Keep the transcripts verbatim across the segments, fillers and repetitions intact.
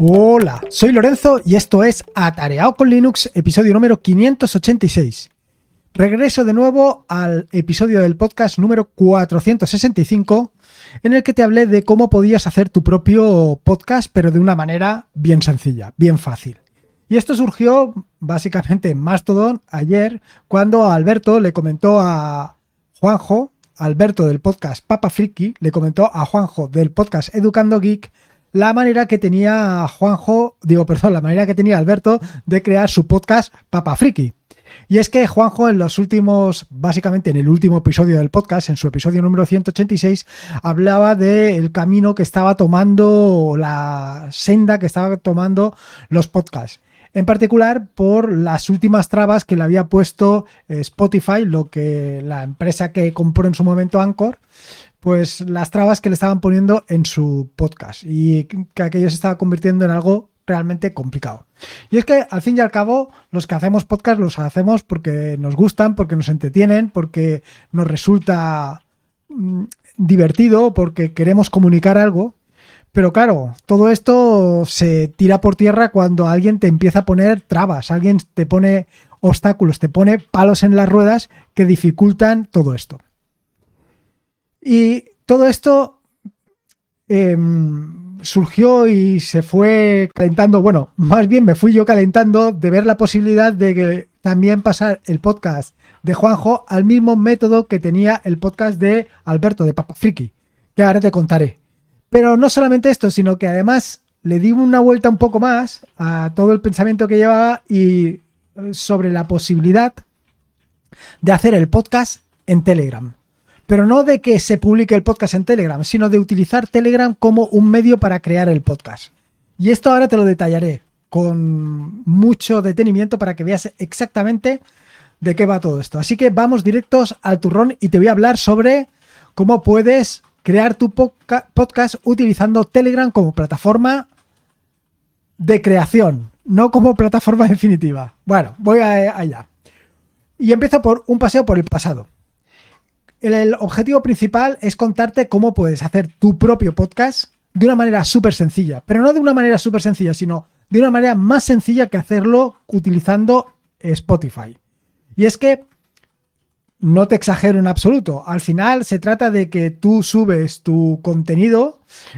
Hola, soy Lorenzo y esto es Atareado con Linux, episodio número quinientos ochenta y seis. Regreso de nuevo al episodio del podcast número cuatrocientos sesenta y cinco, en el que te hablé de cómo podías hacer tu propio podcast, pero de una manera bien sencilla, bien fácil. Y esto surgió básicamente en Mastodon ayer, cuando Alberto le comentó a Juanjo, Alberto del podcast Papa Friki, le comentó a Juanjo del podcast Educando Geek la manera que tenía Juanjo, digo, perdón, la manera que tenía Alberto de crear su podcast Papa Friki. Y es que Juanjo en los últimos, básicamente en el último episodio del podcast, en su episodio número ciento ochenta y seis, hablaba del camino que estaba tomando, la senda que estaba tomando los podcasts. En particular por las últimas trabas que le había puesto Spotify, lo que la empresa que compró en su momento Anchor, pues las trabas que le estaban poniendo en su podcast y que aquello se estaba convirtiendo en algo realmente complicado. Y es que al fin y al cabo los que hacemos podcast los hacemos porque nos gustan, porque nos entretienen, porque nos resulta mmm, divertido, porque queremos comunicar algo. Pero claro, todo esto se tira por tierra cuando alguien te empieza a poner trabas, alguien te pone obstáculos, te pone palos en las ruedas que dificultan todo esto. Y todo esto eh, surgió y se fue calentando, bueno, más bien me fui yo calentando de ver la posibilidad de que también pasar el podcast de Juanjo al mismo método que tenía el podcast de Alberto de Papa Friki, que ahora te contaré. Pero no solamente esto, sino que además le di una vuelta un poco más a todo el pensamiento que llevaba y sobre la posibilidad de hacer el podcast en Telegram. Pero no de que se publique el podcast en Telegram, sino de utilizar Telegram como un medio para crear el podcast. Y esto ahora te lo detallaré con mucho detenimiento para que veas exactamente de qué va todo esto. Así que vamos directos al turrón y te voy a hablar sobre cómo puedes crear tu podca- podcast utilizando Telegram como plataforma de creación, no como plataforma definitiva. Bueno, voy a, allá. Y empiezo por un paseo por el pasado. El objetivo principal es contarte cómo puedes hacer tu propio podcast de una manera súper sencilla, pero no de una manera súper sencilla, sino de una manera más sencilla que hacerlo utilizando Spotify. Y es que no te exagero en absoluto. Al final se trata de que tú subes tu contenido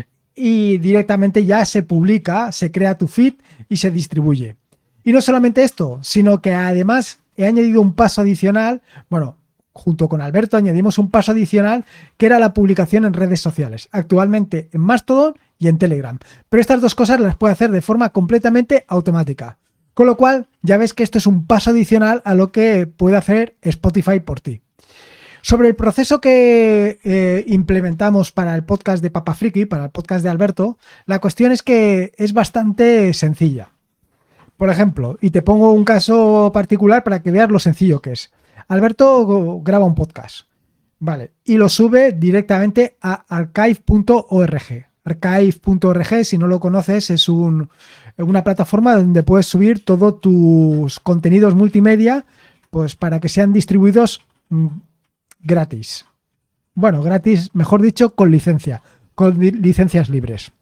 y directamente ya se publica, se crea tu feed y se distribuye. Y no solamente esto, sino que además he añadido un paso adicional, bueno, junto con Alberto añadimos un paso adicional que era la publicación en redes sociales, actualmente en Mastodon y en Telegram. Pero estas dos cosas las puedo hacer de forma completamente automática. Con lo cual, ya ves que esto es un paso adicional a lo que puede hacer Spotify por ti. Sobre el proceso que eh, implementamos para el podcast de Papa Friki, para el podcast de Alberto, la cuestión es que es bastante sencilla. Por ejemplo, y te pongo un caso particular para que veas lo sencillo que es. Alberto graba un podcast, ¿vale? Y lo sube directamente a archive punto org. archive punto org, si no lo conoces, es un... una plataforma donde puedes subir todos tus contenidos multimedia, pues para que sean distribuidos mmm, gratis. Bueno, gratis, mejor dicho, con licencia, con licencias libres.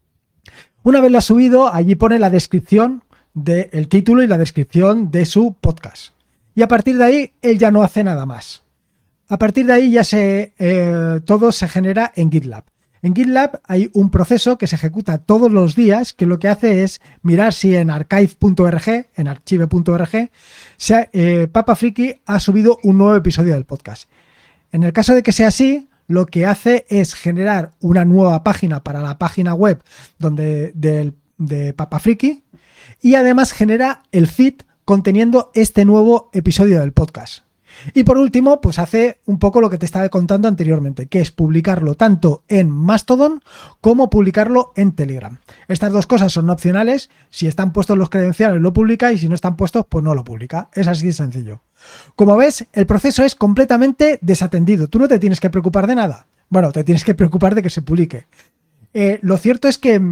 Una vez lo ha subido, allí pone la descripción del título y la descripción de su podcast. Y a partir de ahí, él ya no hace nada más. A partir de ahí ya se eh, todo se genera en GitLab. En GitLab hay un proceso que se ejecuta todos los días que lo que hace es mirar si en archive punto org, en archive punto org, se, eh, Papa Friki ha subido un nuevo episodio del podcast. En el caso de que sea así, lo que hace es generar una nueva página para la página web donde, de, de Papa Friki y además genera el feed conteniendo este nuevo episodio del podcast. Y por último, pues hace un poco lo que te estaba contando anteriormente, que es publicarlo tanto en Mastodon como publicarlo en Telegram. Estas dos cosas son opcionales. Si están puestos los credenciales, lo publica, y si no están puestos, pues no lo publica. Es así de sencillo. Como ves, el proceso es completamente desatendido. Tú no te tienes que preocupar de nada. Bueno, te tienes que preocupar de que se publique. Eh, lo cierto es que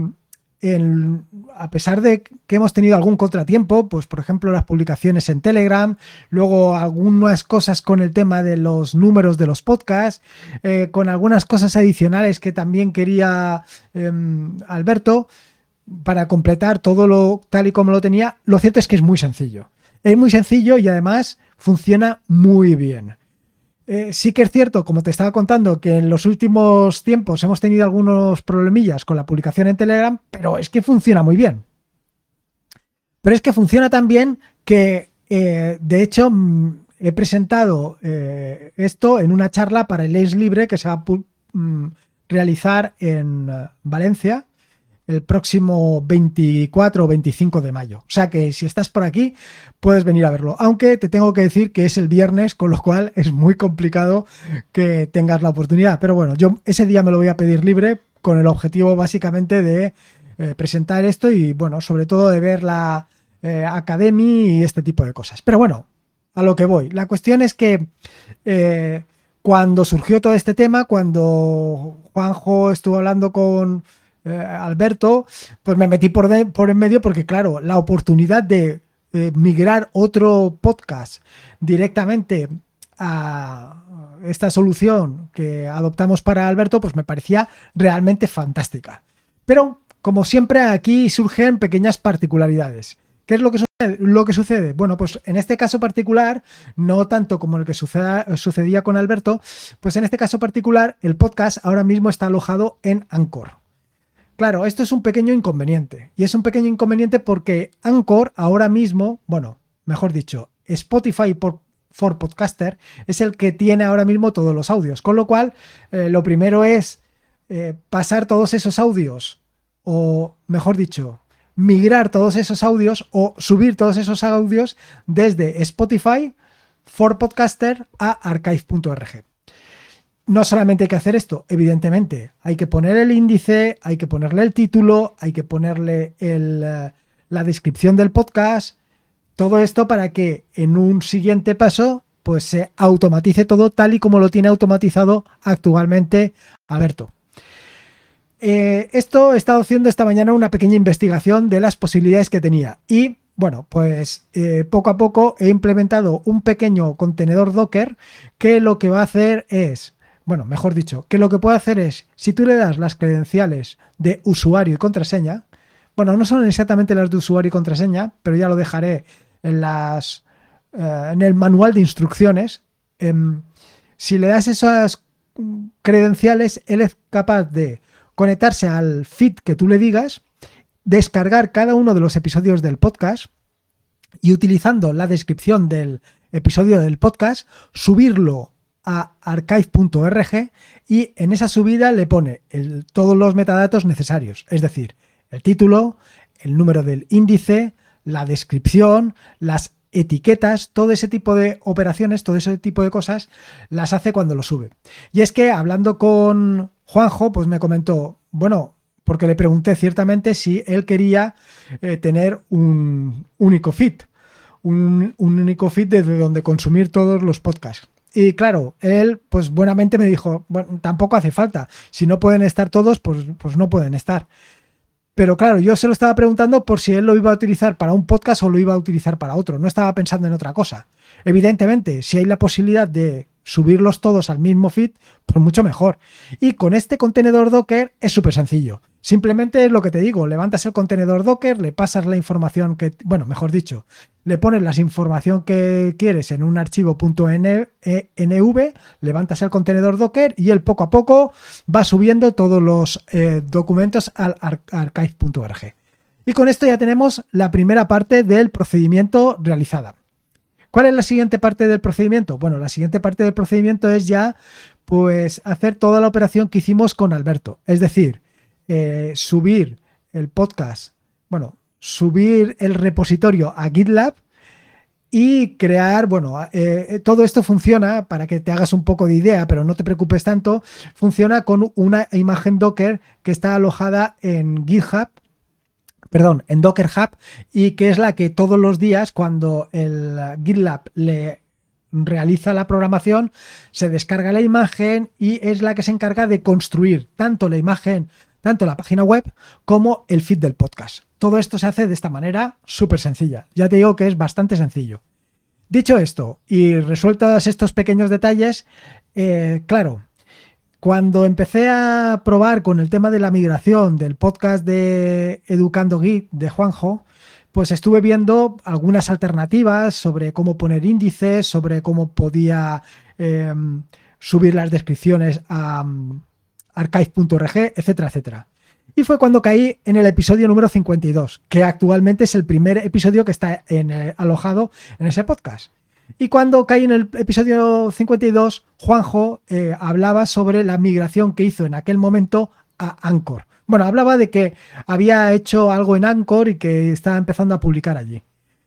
El, a pesar de que hemos tenido algún contratiempo, pues por ejemplo las publicaciones en Telegram, luego algunas cosas con el tema de los números de los podcasts, eh, con algunas cosas adicionales que también quería eh, Alberto, para completar todo lo tal y como lo tenía. Lo cierto es que es muy sencillo. Es muy sencillo y además funciona muy bien. Eh, sí que es cierto, como te estaba contando, que en los últimos tiempos hemos tenido algunos problemillas con la publicación en Telegram, pero es que funciona muy bien. Pero es que funciona tan bien que, eh, de hecho, mm, he presentado eh, esto en una charla para el Lex Libre que se va a mm, realizar en uh, Valencia el próximo veinticuatro o veinticinco de mayo. O sea que si estás por aquí, puedes venir a verlo. Aunque te tengo que decir que es el viernes, con lo cual es muy complicado que tengas la oportunidad. Pero bueno, yo ese día me lo voy a pedir libre con el objetivo básicamente de eh, presentar esto y, bueno, sobre todo de ver la eh, Academy y este tipo de cosas. Pero bueno, a lo que voy. La cuestión es que eh, cuando surgió todo este tema, cuando Juanjo estuvo hablando con eh, Alberto, pues me metí por, de, por en medio porque, claro, la oportunidad de eh, migrar otro podcast directamente a esta solución que adoptamos para Alberto, pues me parecía realmente fantástica. Pero, como siempre, aquí surgen pequeñas particularidades. ¿Qué es lo que sucede? Lo que sucede? Bueno, pues en este caso particular, no tanto como el que suceda, sucedía con Alberto, pues en este caso particular, el podcast ahora mismo está alojado en Anchor. Claro, esto es un pequeño inconveniente. Y es un pequeño inconveniente porque Anchor ahora mismo, bueno, mejor dicho, Spotify por, for Podcaster es el que tiene ahora mismo todos los audios. Con lo cual, eh, lo primero es eh, pasar todos esos audios, o mejor dicho, migrar todos esos audios o subir todos esos audios desde Spotify for Podcaster a archive punto org. No solamente hay que hacer esto, evidentemente, hay que poner el índice, hay que ponerle el título, hay que ponerle el, la descripción del podcast, todo esto para que en un siguiente paso pues se automatice todo tal y como lo tiene automatizado actualmente Alberto. Eh, esto he estado haciendo esta mañana una pequeña investigación de las posibilidades que tenía y bueno, pues eh, poco a poco he implementado un pequeño contenedor Docker que lo que va a hacer es, bueno, mejor dicho, que lo que puede hacer es, si tú le das las credenciales de usuario y contraseña, bueno, no son exactamente las de usuario y contraseña, pero ya lo dejaré en, las, eh, en el manual de instrucciones. Eh, si le das esas credenciales, él es capaz de conectarse al feed que tú le digas, descargar cada uno de los episodios del podcast y utilizando la descripción del episodio del podcast, subirlo a archive punto org y en esa subida le pone el, todos los metadatos necesarios, es decir, el título, el número del índice, la descripción, las etiquetas, todo ese tipo de operaciones, todo ese tipo de cosas las hace cuando lo sube. Y es que hablando con Juanjo, pues me comentó, bueno, porque le pregunté ciertamente si él quería eh, tener un único feed, un, un único feed desde donde consumir todos los podcasts. Y claro, él pues buenamente me dijo, bueno, tampoco hace falta, si no pueden estar todos, pues, pues no pueden estar. Pero claro, yo se lo estaba preguntando por si él lo iba a utilizar para un podcast o lo iba a utilizar para otro, no estaba pensando en otra cosa. Evidentemente, si hay la posibilidad de subirlos todos al mismo feed, pues mucho mejor. Y con este contenedor Docker es súper sencillo. Simplemente es lo que te digo, levantas el contenedor Docker, le pasas la información que, bueno, mejor dicho, le pones la información que quieres en un archivo .env, levantas el contenedor Docker y él poco a poco va subiendo todos los eh, documentos al archive punto org. Y con esto ya tenemos la primera parte del procedimiento realizada. ¿Cuál es la siguiente parte del procedimiento? Bueno, la siguiente parte del procedimiento es ya pues hacer toda la operación que hicimos con Alberto. Es decir, eh, subir el podcast, bueno, subir el repositorio a GitLab y crear, bueno, eh, todo esto funciona, para que te hagas un poco de idea, pero no te preocupes tanto, funciona con una imagen Docker que está alojada en GitHub, perdón, en Docker Hub, y que es la que todos los días cuando el GitLab le realiza la programación, se descarga la imagen y es la que se encarga de construir tanto la imagen, tanto la página web como el feed del podcast. Todo esto se hace de esta manera súper sencilla. Ya te digo que es bastante sencillo. Dicho esto y resueltos estos pequeños detalles, eh, claro, Cuando empecé a probar con el tema de la migración del podcast de Educando Geek de Juanjo, pues estuve viendo algunas alternativas sobre cómo poner índices, sobre cómo podía eh, subir las descripciones a um, archive punto org, etcétera, etcétera. Y fue cuando caí en el episodio número cincuenta y dos, que actualmente es el primer episodio que está en, eh, alojado en ese podcast. Y cuando caí en el episodio cincuenta y dos, Juanjo eh, hablaba sobre la migración que hizo en aquel momento a Anchor. Bueno, hablaba de que había hecho algo en Anchor y que estaba empezando a publicar allí.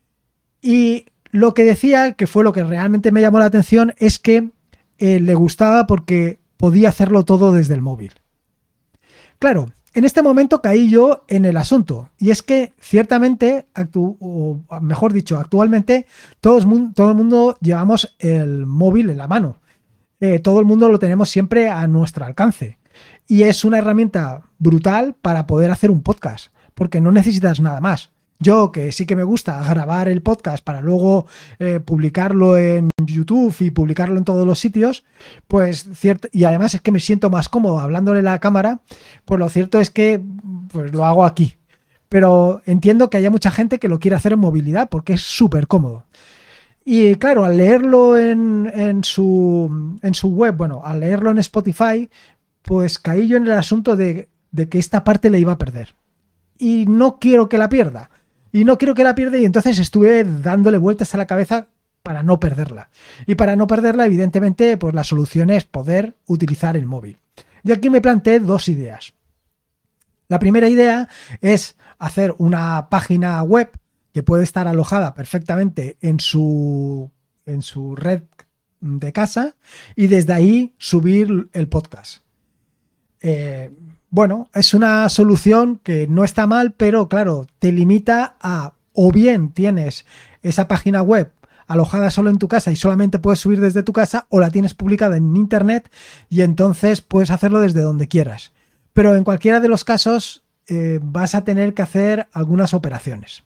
Y lo que decía, que fue lo que realmente me llamó la atención, es que eh, le gustaba porque podía hacerlo todo desde el móvil. Claro, en este momento caí yo en el asunto, y es que ciertamente, actu o mejor dicho, actualmente todos, todo el mundo llevamos el móvil en la mano. Eh, todo el mundo lo tenemos siempre a nuestro alcance. Y es una herramienta brutal para poder hacer un podcast, porque no necesitas nada más. Yo, que sí que me gusta grabar el podcast para luego eh, publicarlo en YouTube y publicarlo en todos los sitios, pues cierto, y además es que me siento más cómodo hablándole a la cámara, pues lo cierto es que pues lo hago aquí. Pero entiendo que haya mucha gente que lo quiere hacer en movilidad porque es súper cómodo. Y claro, al leerlo en, en, su, en su web, bueno, al leerlo en Spotify, pues caí yo en el asunto de, de que esta parte la iba a perder. Y no quiero que la pierda. Y no quiero que la pierda y entonces estuve dándole vueltas a la cabeza para no perderla. Y para no perderla, evidentemente, pues la solución es poder utilizar el móvil. Y aquí me planteé dos ideas. La primera idea es hacer una página web que puede estar alojada perfectamente en su, en su red de casa y desde ahí subir el podcast. Eh, bueno, es una solución que no está mal, pero claro, te limita a o bien tienes esa página web alojada solo en tu casa y solamente puedes subir desde tu casa, o la tienes publicada en internet y entonces puedes hacerlo desde donde quieras. Pero en cualquiera de los casos eh, vas a tener que hacer algunas operaciones.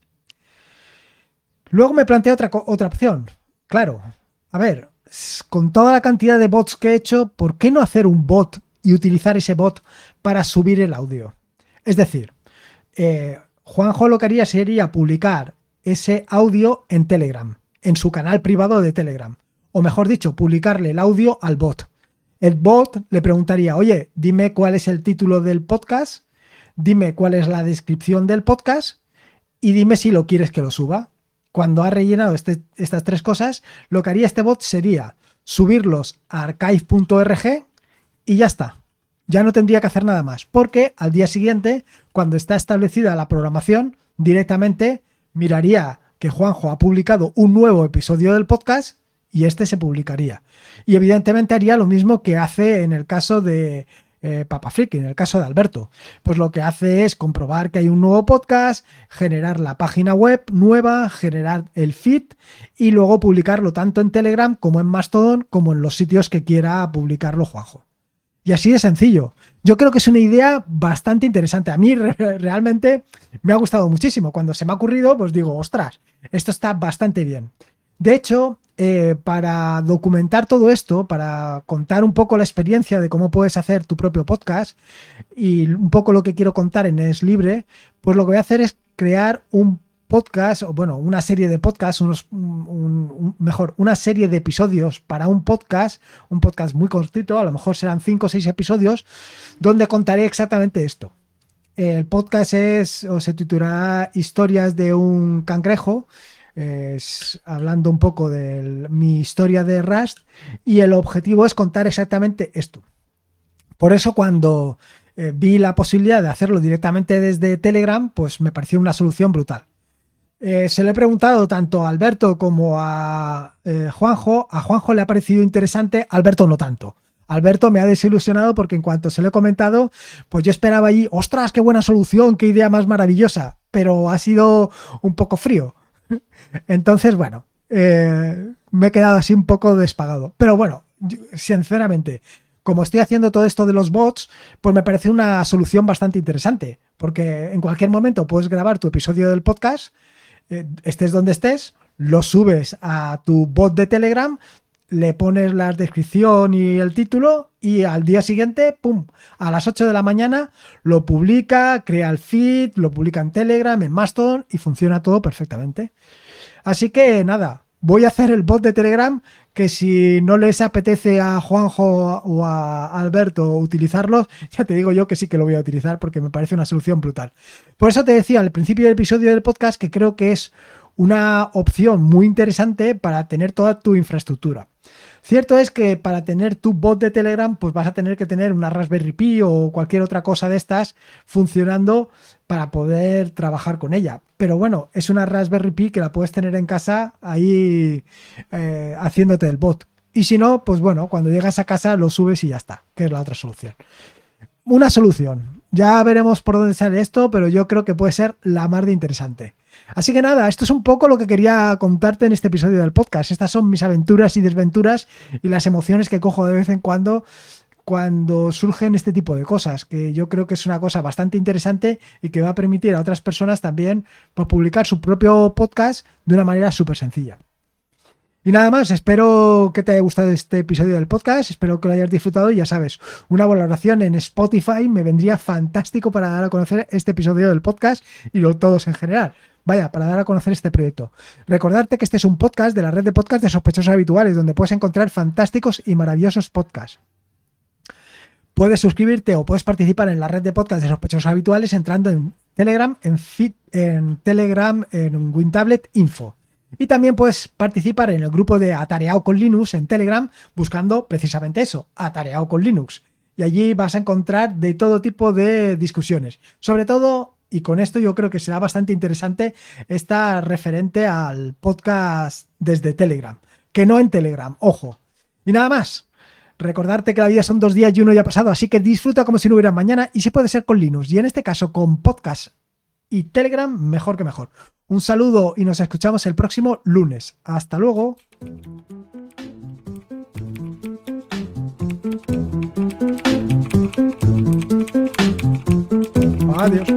Luego me planteé otra, otra opción. Claro, a ver, con toda la cantidad de bots que he hecho, ¿por qué no hacer un bot y utilizar ese bot para subir el audio? Es decir, eh, Juanjo lo que haría sería publicar ese audio en Telegram, en su canal privado de Telegram. O mejor dicho, publicarle el audio al bot. El bot le preguntaría, oye, dime cuál es el título del podcast, dime cuál es la descripción del podcast y dime si lo quieres que lo suba. Cuando ha rellenado este, estas tres cosas, lo que haría este bot sería subirlos a archive punto org y ya está. Ya no tendría que hacer nada más, porque al día siguiente, cuando está establecida la programación, directamente miraría que Juanjo ha publicado un nuevo episodio del podcast y este se publicaría. Y evidentemente haría lo mismo que hace en el caso de eh, Papa Friki, en el caso de Alberto. Pues lo que hace es comprobar que hay un nuevo podcast, generar la página web nueva, generar el feed y luego publicarlo tanto en Telegram como en Mastodon, como en los sitios que quiera publicarlo Juanjo. Y así de sencillo. Yo creo que es una idea bastante interesante. A mí re realmente me ha gustado muchísimo. Cuando se me ha ocurrido, pues digo, ostras, esto está bastante bien. De hecho, eh, para documentar todo esto, para contar un poco la experiencia de cómo puedes hacer tu propio podcast y un poco lo que quiero contar en Es Libre, pues lo que voy a hacer es crear un podcast, o bueno, una serie de podcasts, unos, un, un, mejor, una serie de episodios para un podcast, un podcast muy cortito, a lo mejor serán cinco o seis episodios, donde contaré exactamente esto. El podcast es, o se titulará Historias de un cangrejo, es, hablando un poco de mi historia de Rust, y el objetivo es contar exactamente esto. Por eso cuando eh, vi la posibilidad de hacerlo directamente desde Telegram, pues me pareció una solución brutal. Eh, se le he preguntado tanto a Alberto como a eh, Juanjo. A Juanjo le ha parecido interesante, a Alberto no tanto. Alberto me ha desilusionado porque en cuanto se lo he comentado, pues yo esperaba allí, ostras, qué buena solución, qué idea más maravillosa, pero ha sido un poco frío. Entonces, bueno, eh, me he quedado así un poco despagado. Pero bueno, yo, sinceramente, como estoy haciendo todo esto de los bots, pues me parece una solución bastante interesante, porque en cualquier momento puedes grabar tu episodio del podcast, eh, estés donde estés, lo subes a tu bot de Telegram le pones la descripción y el título y al día siguiente, pum, a las ocho de la mañana lo publica, crea el feed, lo publica en Telegram, en Mastodon y funciona todo perfectamente. Así que nada, voy a hacer el bot de Telegram que si no les apetece a Juanjo o a Alberto utilizarlos, ya te digo yo que sí que lo voy a utilizar porque me parece una solución brutal. Por eso te decía al principio del episodio del podcast que creo que es una opción muy interesante para tener toda tu infraestructura. Cierto es que para tener tu bot de Telegram, pues vas a tener que tener una Raspberry Pi o cualquier otra cosa de estas funcionando para poder trabajar con ella. Pero bueno, es una Raspberry Pi que la puedes tener en casa ahí eh, haciéndote el bot. Y si no, pues bueno, cuando llegas a casa lo subes y ya está, que es la otra solución. Una solución. Ya veremos por dónde sale esto, pero yo creo que puede ser la más de interesante. Así que nada, esto es un poco lo que quería contarte en este episodio del podcast. Estas son mis aventuras y desventuras y las emociones que cojo de vez en cuando cuando surgen este tipo de cosas, que yo creo que es una cosa bastante interesante y que va a permitir a otras personas también pues, publicar su propio podcast de una manera súper sencilla. Y nada más, espero que te haya gustado este episodio del podcast, espero que lo hayas disfrutado y ya sabes, una valoración en Spotify me vendría fantástico para dar a conocer este episodio del podcast y lo, todos en general. Vaya, para dar a conocer este proyecto. Recordarte que este es un podcast de la red de podcast de sospechosos habituales, donde puedes encontrar fantásticos y maravillosos podcasts. Puedes suscribirte o puedes participar en la red de podcast de sospechosos habituales entrando en Telegram, en, Fit, en Telegram, en WinTablet Info. Y también puedes participar en el grupo de Atareado con Linux en Telegram buscando precisamente eso, Atareado con Linux. Y allí vas a encontrar de todo tipo de discusiones. Sobre todo, y con esto yo creo que será bastante interesante, esta referente al podcast desde Telegram, que no en Telegram, ojo. Y nada más. Recordarte que la vida son dos días y uno ya ha pasado, así que disfruta como si no hubiera mañana y si puede ser con Linux y en este caso con podcast y Telegram, mejor que mejor. Un saludo y nos escuchamos el próximo lunes. Hasta luego. Adiós.